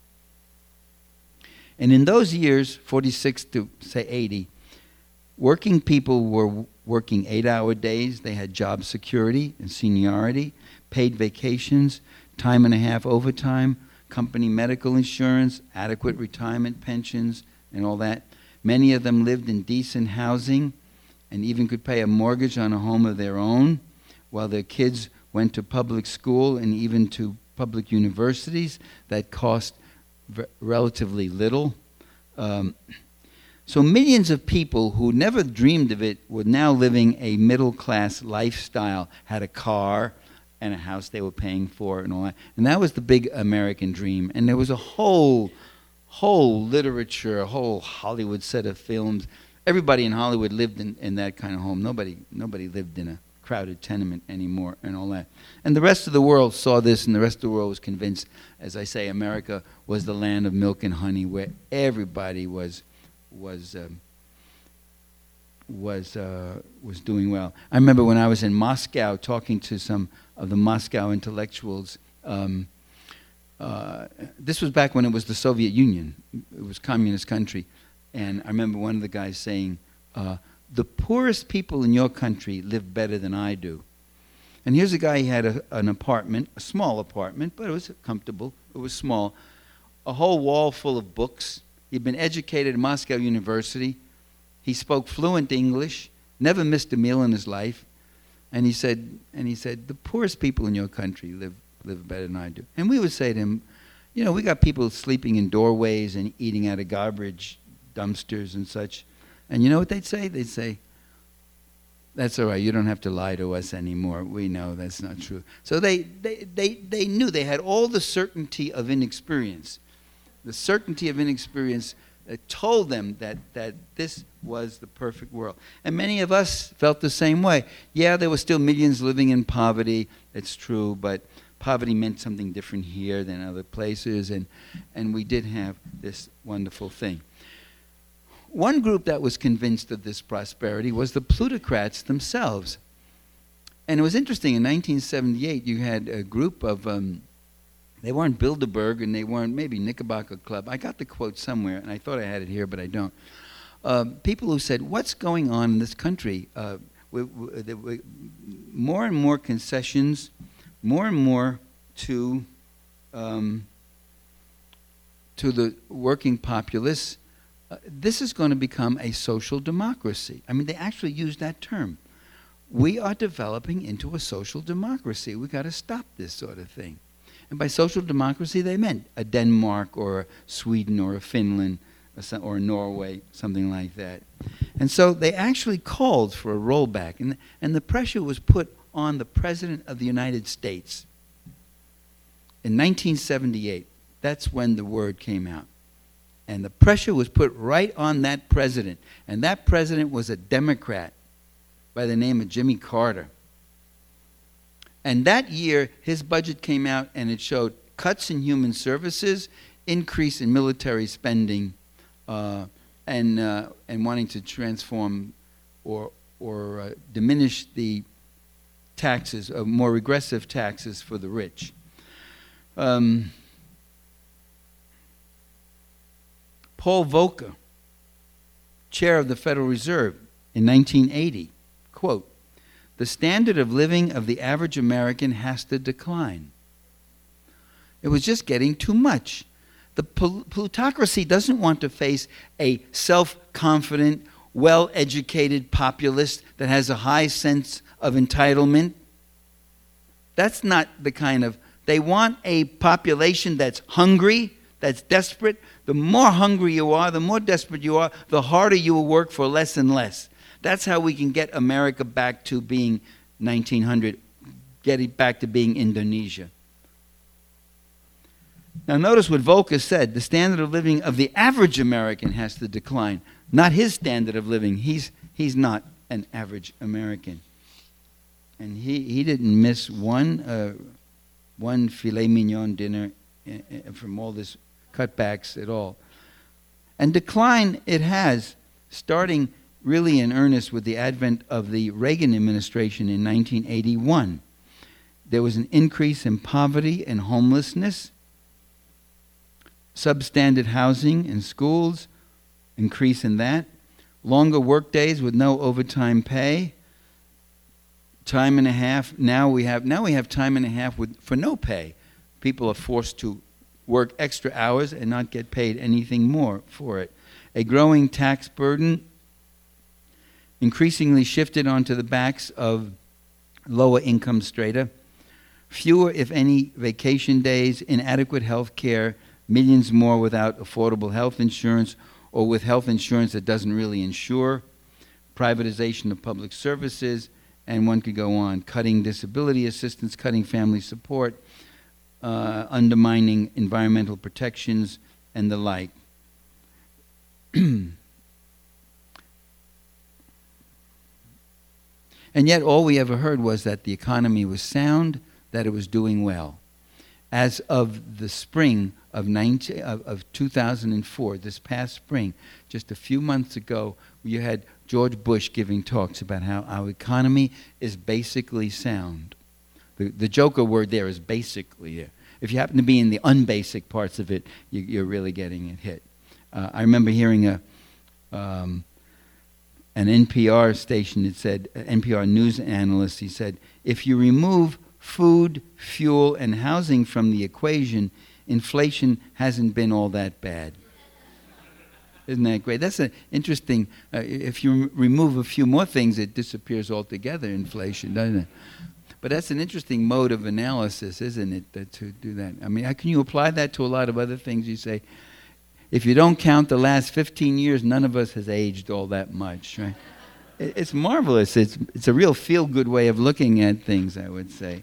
And in those years, forty-six to say eighty, working people were working eight-hour days. They had job security and seniority, paid vacations, time and a half overtime, company medical insurance, adequate retirement pensions, and all that. Many of them lived in decent housing and even could pay a mortgage on a home of their own, while their kids went to public school and even to public universities that cost v- relatively little. Um, so millions of people who never dreamed of it were now living a middle-class lifestyle, had a car and a house they were paying for and all that. And that was the big American dream. And there was a whole, whole literature, a whole Hollywood set of films. Everybody in Hollywood lived in, in that kind of home. Nobody, nobody lived in a crowded tenement anymore and all that. And the rest of the world saw this, and the rest of the world was convinced, as I say, America was the land of milk and honey, where everybody was was um, was uh, was doing well. I remember when I was in Moscow talking to some of the Moscow intellectuals. Um, uh, this was back when it was the Soviet Union. It was a communist country. And I remember one of the guys saying, uh, the poorest people in your country live better than I do. And here's a guy, he had a, an apartment, a small apartment, but it was comfortable. It was small. A whole wall full of books. He'd been educated at Moscow University. He spoke fluent English, never missed a meal in his life. And he said, and he said, the poorest people in your country live live better than I do. And we would say to him, you know, we got people sleeping in doorways and eating out of garbage dumpsters and such. And you know what they'd say? They'd say, that's all right, you don't have to lie to us anymore. We know that's not true. So they, they, they, they knew they had all the certainty of inexperience. The certainty of inexperience that told them that, that this was the perfect world. And many of us felt the same way. Yeah, there were still millions living in poverty, it's true, but poverty meant something different here than other places, and, and we did have this wonderful thing. One group that was convinced of this prosperity was the plutocrats themselves. And it was interesting, in nineteen seventy-eight, you had a group of, um, they weren't Bilderberg and they weren't maybe Knickerbocker Club. I got the quote somewhere, and I thought I had it here, but I don't. Uh, people who said, what's going on in this country? Uh, we, we, we, more and more concessions, more and more to, um, to the working populace. Uh, this is going to become a social democracy. I mean, they actually use that term. We are developing into a social democracy. We've got to stop this sort of thing. And by social democracy, they meant a Denmark or a Sweden or a Finland or, some, or Norway, something like that. And so they actually called for a rollback. And, and the pressure was put on the President of the United States in nineteen seventy-eight. That's when the word came out. And the pressure was put right on that president. And that president was a Democrat by the name of Jimmy Carter. And that year, his budget came out and it showed cuts in human services, increase in military spending, uh, and uh, and wanting to transform or or uh, diminish the taxes, uh, more regressive taxes for the rich. Um, Paul Volcker, chair of the Federal Reserve in nineteen eighty, quote, "The standard of living of the average American has to decline." It was just getting too much. The pl- plutocracy doesn't want to face a self-confident, well-educated populace that has a high sense of entitlement. That's not the kind of... They want a population that's hungry, that's desperate. The more hungry you are, the more desperate you are, the harder you will work for less and less. That's how we can get America back to being nineteen hundred, get it back to being Indonesia. Now notice what Volcker said. The standard of living of the average American has to decline. Not his standard of living. He's, he's not an average American. And he, he didn't miss one, uh, one filet mignon dinner uh, from all this cutbacks at all. And decline it has, starting really in earnest with the advent of the Reagan administration in nineteen eighty-one. There was an increase in poverty and homelessness, substandard housing in schools, increase in that, longer work days with no overtime pay, time and a half. Now we have now we have time and a half with for no pay. People are forced to work extra hours and not get paid anything more for it. A growing tax burden, increasingly shifted onto the backs of lower income strata, fewer, if any, vacation days, inadequate health care, millions more without affordable health insurance or with health insurance that doesn't really insure, privatization of public services, and one could go on, cutting disability assistance, cutting family support, uh, undermining environmental protections, and the like. And yet all we ever heard was that the economy was sound, that it was doing well. As of the spring of, nineteen, of, of two thousand four, this past spring, just a few months ago, you had George Bush giving talks about how our economy is basically sound. The, the joker word there is basically there. If you happen to be in the unbasic parts of it, you, you're really getting it hit. Uh, I remember hearing a... Um, an N P R station that said, N P R news analyst, he said, if you remove food, fuel, and housing from the equation, inflation hasn't been all that bad. Isn't that great? That's an interesting, uh, if you remove a few more things, it disappears altogether, inflation, doesn't it? But that's an interesting mode of analysis, isn't it, that, to do that? I mean, how can you apply that to a lot of other things? You say, if you don't count the last fifteen years, none of us has aged all that much, right? It's marvelous. It's, it's a real feel-good way of looking at things, I would say.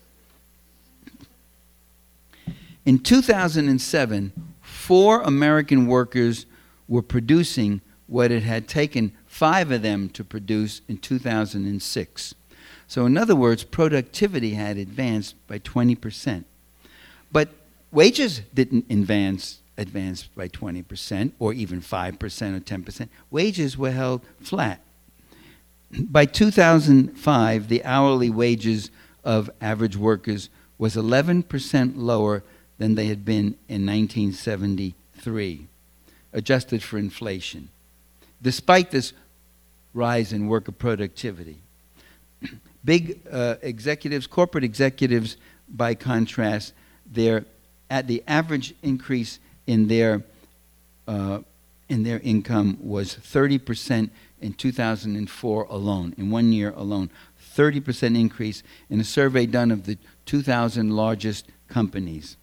In two thousand seven, four American workers were producing what it had taken five of them to produce in two thousand six. So in other words, productivity had advanced by twenty percent. But wages didn't advance advanced by twenty percent or even five percent or ten percent. Wages were held flat. By two thousand five, the hourly wages of average workers was eleven percent lower than they had been in nineteen seventy-three, adjusted for inflation, despite this rise in worker productivity. Big uh, executives, corporate executives, by contrast, their at the average increase in their uh, in their income was thirty percent in two thousand four alone, in one year alone. thirty percent increase in a survey done of the two thousand largest companies.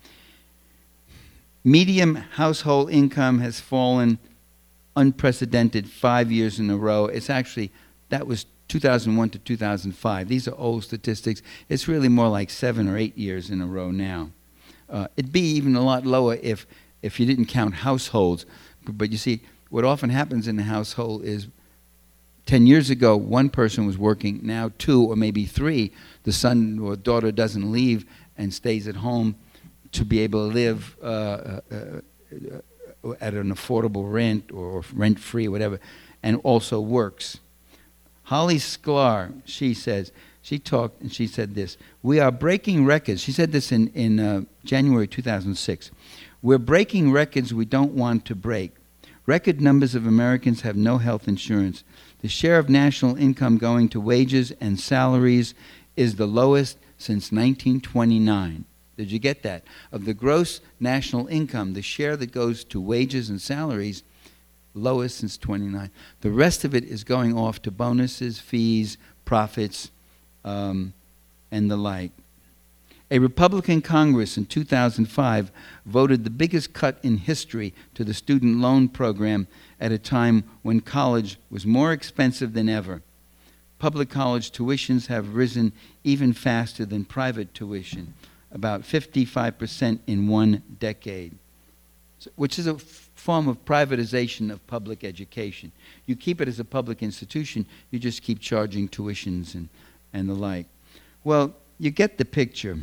Median household income has fallen unprecedented five years in a row. It's actually, that was two thousand one to two thousand five. These are old statistics. It's really more like seven or eight years in a row now. Uh, it'd be even a lot lower if, if you didn't count households. But, but you see, what often happens in a household is ten years ago, one person was working, now two or maybe three. The son or daughter doesn't leave and stays at home to be able to live uh, uh, uh, at an affordable rent or rent-free, whatever, and also works. Holly Sklar, she says, she talked and she said this, we are breaking records. She said this in, in uh, January two thousand six. We're breaking records we don't want to break. Record numbers of Americans have no health insurance. The share of national income going to wages and salaries is the lowest since nineteen twenty-nine. Did you get that? Of the gross national income, the share that goes to wages and salaries, lowest since twenty-nine. The rest of it is going off to bonuses, fees, profits, um, and the like. A Republican Congress in two thousand five voted the biggest cut in history to the student loan program at a time when college was more expensive than ever. Public college tuitions have risen even faster than private tuition, about fifty-five percent in one decade, which is a f- form of privatization of public education. You keep it as a public institution, you just keep charging tuitions and, and the like. Well, you get the picture.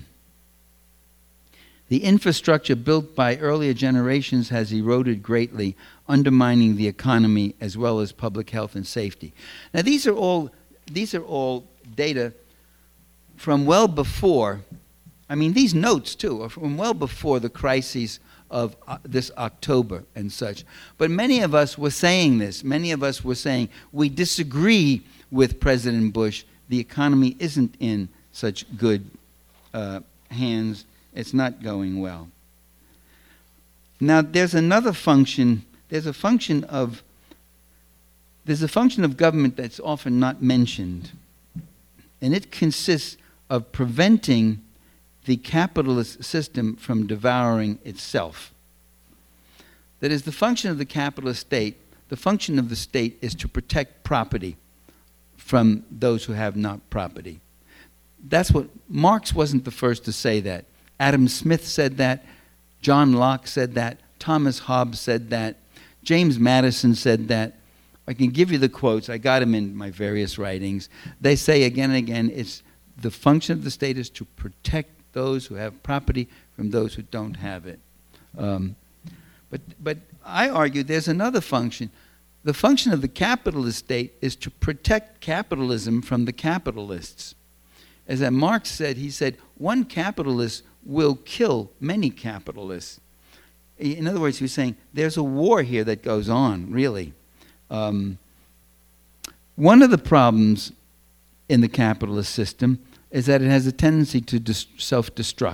The infrastructure built by earlier generations has eroded greatly, undermining the economy as well as public health and safety. Now, these are all these are all data from well before. I mean, these notes too are from well before the crises of uh, this October and such. But many of us were saying this. Many of us were saying we disagree with President Bush. The economy isn't in such good uh, hands. It's not going well. Now, there's another function. There's a function of there's a function of government that's often not mentioned, and it consists of preventing the capitalist system from devouring itself. That is, the function of the capitalist state, the function of the state is to protect property from those who have not property. That's what, Marx wasn't the first to say that. Adam Smith said that, John Locke said that, Thomas Hobbes said that, James Madison said that. I can give you the quotes, I got them in my various writings. They say again and again, it's the function of the state is to protect those who have property from those who don't have it. Um, but, but I argue there's another function. The function of the capitalist state is to protect capitalism from the capitalists. As Marx said, he said, one capitalist will kill many capitalists. In other words, he was saying, there's a war here that goes on, really. Um, one of the problems in the capitalist system is that it has a tendency to dis- self-destruct.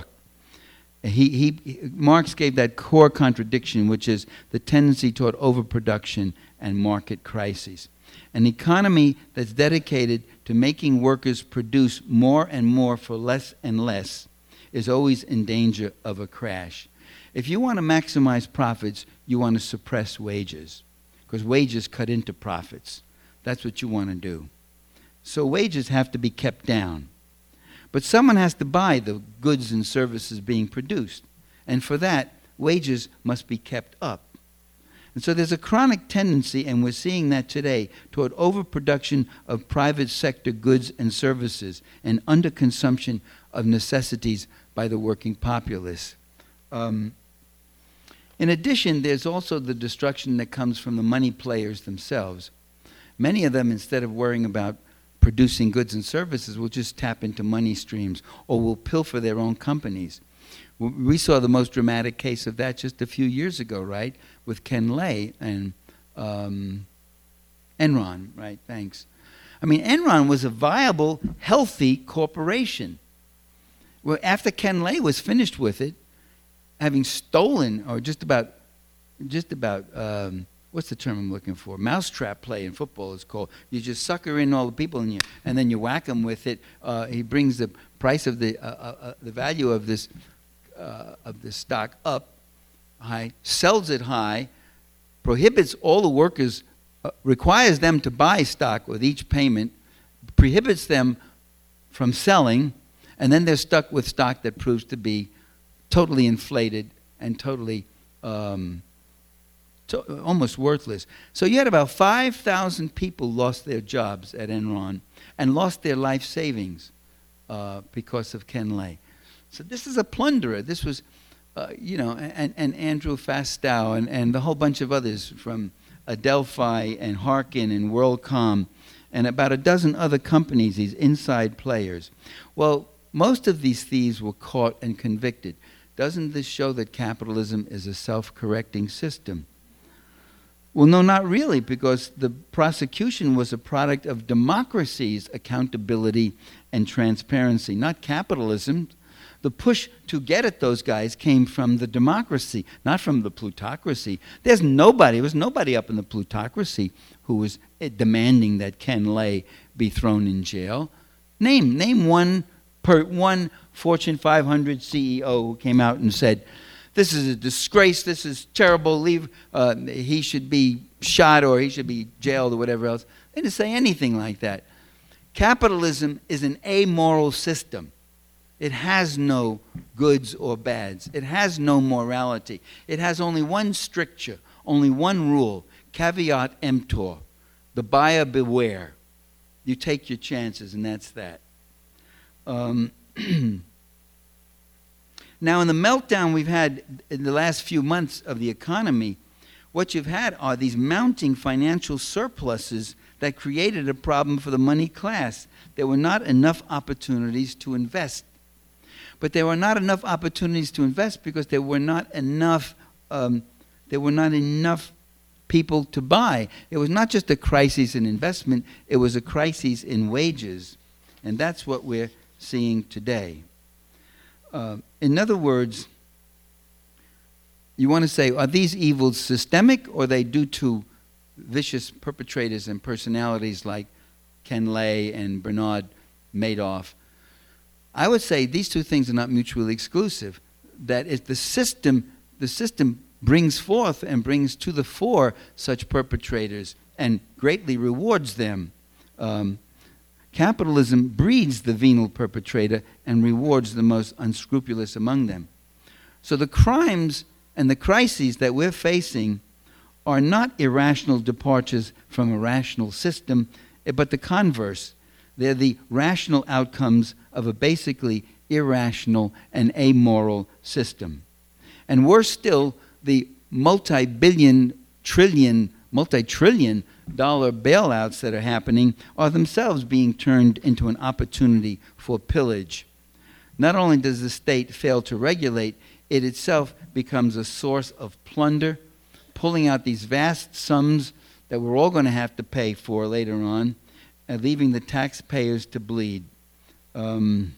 He, he, Marx gave that core contradiction, which is the tendency toward overproduction and market crises. An economy that's dedicated to making workers produce more and more for less and less is always in danger of a crash. If you want to maximize profits, you want to suppress wages, because wages cut into profits. That's what you want to do. So wages have to be kept down. But someone has to buy the goods and services being produced. And for that, wages must be kept up. And so there's a chronic tendency, and we're seeing that today, toward overproduction of private sector goods and services and underconsumption of necessities by the working populace. Um, in addition, there's also the destruction that comes from the money players themselves. Many of them, instead of worrying about producing goods and services, will just tap into money streams or will pilfer their own companies. We saw the most dramatic case of that just a few years ago, right, with Ken Lay and um, Enron, right, thanks. I mean, Enron was a viable, healthy corporation. Well, after Ken Lay was finished with it, having stolen, or just about, just about, um, what's the term I'm looking for? Mousetrap play in football is called. You just sucker in all the people and you, and then you whack them with it. Uh, he brings the price of the, uh, uh, uh, the value of this, uh, of this stock up high, sells it high, prohibits all the workers, uh, requires them to buy stock with each payment, prohibits them from selling, and then they're stuck with stock that proves to be totally inflated and totally um, to, almost worthless. So you had about five thousand people lost their jobs at Enron and lost their life savings uh, because of Ken Lay. So this is a plunderer. This was, uh, you know, and, and Andrew Fastow and, and the whole bunch of others from Adelphi and Harkin and WorldCom and about a dozen other companies, these inside players. Well, most of these thieves were caught and convicted. Doesn't this show that capitalism is a self-correcting system? Well, no, not really, because the prosecution was a product of democracy's accountability and transparency, not capitalism. The push to get at those guys came from the democracy, not from the plutocracy. There's nobody, there was nobody up in the plutocracy who was demanding that Ken Lay be thrown in jail. Name, name one, per, one Fortune five hundred C E O who came out and said, this is a disgrace, this is terrible, leave, uh, he should be shot or he should be jailed or whatever else. They didn't say anything like that. Capitalism is an amoral system. It has no goods or bads. It has no morality. It has only one stricture, only one rule, caveat emptor, the buyer beware. You take your chances, and that's that. Um, now, in the meltdown we've had in the last few months of the economy, what you've had are these mounting financial surpluses that created a problem for the money class. There were not enough opportunities to invest. But there were not enough opportunities to invest because there were not enough um, there were not enough people to buy. It was not just a crisis in investment, it was a crisis in wages. And that's what we're seeing today. Uh, in other words, you want to say, are these evils systemic or are they due to vicious perpetrators and personalities like Ken Lay and Bernard Madoff? I would say these two things are not mutually exclusive. That is, the system, the system brings forth and brings to the fore such perpetrators and greatly rewards them. Um, capitalism breeds the venal perpetrator and rewards the most unscrupulous among them. So the crimes and the crises that we're facing are not irrational departures from a rational system, but the converse. They're the rational outcomes of a basically irrational and amoral system. And worse still, the multi-billion, trillion, multi-trillion dollar bailouts that are happening are themselves being turned into an opportunity for pillage. Not only does the state fail to regulate, it itself becomes a source of plunder, pulling out these vast sums that we're all going to have to pay for later on, and leaving the taxpayers to bleed. Um,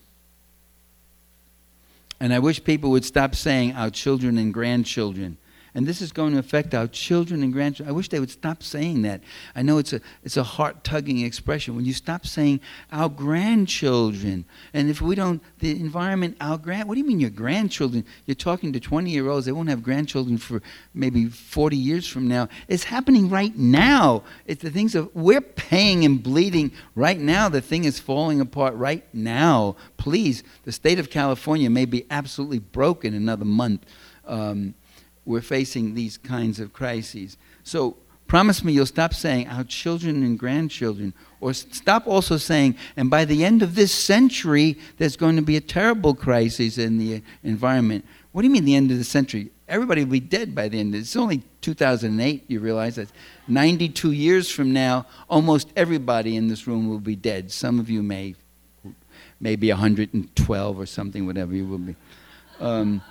and I wish people would stop saying our children and grandchildren. And this is going to affect our children and grandchildren. I wish they would stop saying that. I know it's a it's a heart-tugging expression. When you stop saying our grandchildren, and if we don't, the environment, our grand, what do you mean your grandchildren? You're talking to twenty-year-olds. They won't have grandchildren for maybe forty years from now. It's happening right now. It's the things of, we're paying and bleeding right now. The thing is falling apart right now. Please, the state of California may be absolutely broke in another month. Um, We're facing these kinds of crises. So promise me you'll stop saying our children and grandchildren, or stop also saying, and by the end of this century, there's going to be a terrible crisis in the environment. What do you mean the end of the century? Everybody will be dead by the end. It's only two thousand eight, you realize that ninety-two years from now, almost everybody in this room will be dead. Some of you may, maybe one hundred twelve or something, whatever you will be. Um,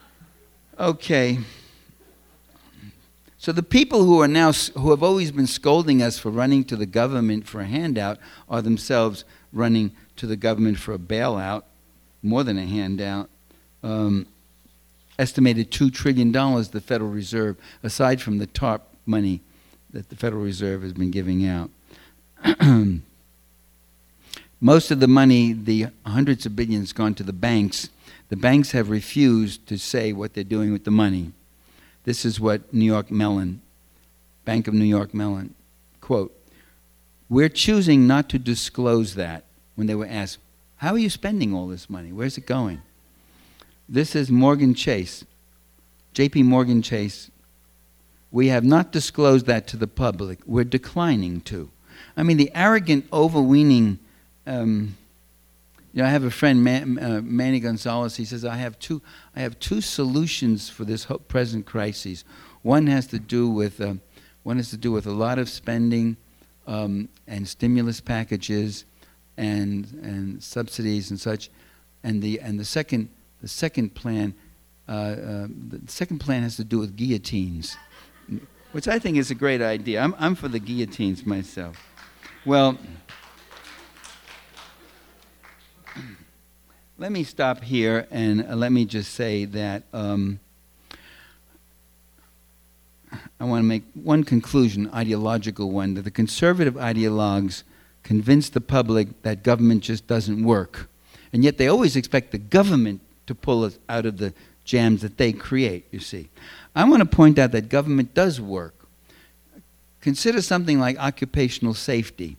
okay. So the people who are now, who have always been scolding us for running to the government for a handout, are themselves running to the government for a bailout, more than a handout. Um, estimated two trillion dollars the Federal Reserve, aside from the TARP money that the Federal Reserve has been giving out. Most of the money, the hundreds of billions, gone to the banks. The banks have refused to say what they're doing with the money. This is what New York Mellon, Bank of New York Mellon, quote, "We're choosing not to disclose that," when they were asked, how are you spending all this money? Where's it going? This is Morgan Chase, J P Morgan Chase. "We have not disclosed that to the public. We're declining to." I mean, the arrogant, overweening, um, you know, I have a friend, Man, uh, Manny Gonzalez. He says, I have two I have two solutions for this ho- present crisis. One has to do with uh, one has to do with a lot of spending um, and stimulus packages and and subsidies and such. And the and the second the second plan uh, uh, the second plan has to do with guillotines. which I think is a great idea. I'm, I'm for the guillotines myself. Well, let me stop here and uh, let me just say that um, I want to make one conclusion, ideological one, that the conservative ideologues convince the public that government just doesn't work. And yet they always expect the government to pull us out of the jams that they create, you see. I want to point out that government does work. Consider something like occupational safety.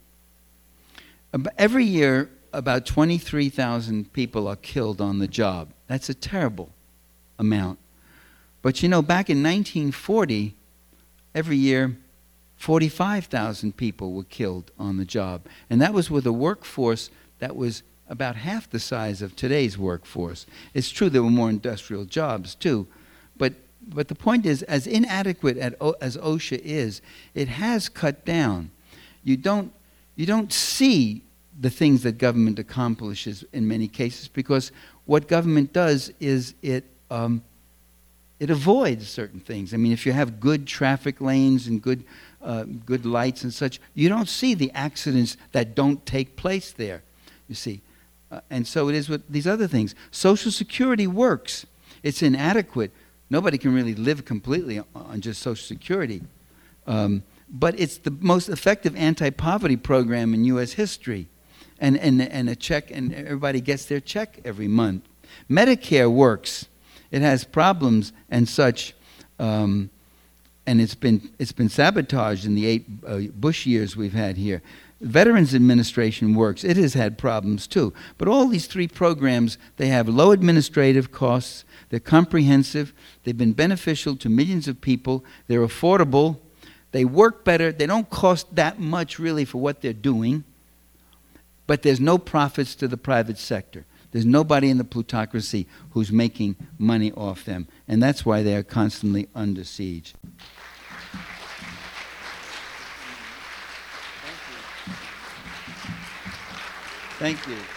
Every year, about twenty-three thousand people are killed on the job. That's a terrible amount. But you know, back in nineteen forty, every year, forty-five thousand people were killed on the job. And that was with a workforce that was about half the size of today's workforce. It's true there were more industrial jobs too, but but the point is, as inadequate at o, as OSHA is, it has cut down. You don't you don't see the things that government accomplishes in many cases, because what government does is it um, it avoids certain things. I mean, if you have good traffic lanes and good uh, good lights and such, you don't see the accidents that don't take place there, you see. Uh, and so it is with these other things. Social Security works. It's inadequate. Nobody can really live completely on just Social Security. Um, but it's the most effective anti-poverty program in U S history. And, and, and a check, and everybody gets their check every month. Medicare works. It has problems and such, um, and it's been, it's been sabotaged in the eight uh, Bush years we've had here. Veterans Administration works. It has had problems too. But all these three programs, they have low administrative costs, they're comprehensive, they've been beneficial to millions of people, they're affordable, they work better, they don't cost that much really for what they're doing, but there's no profits to the private sector. There's nobody in the plutocracy who's making money off them, and that's why they are constantly under siege. Thank you.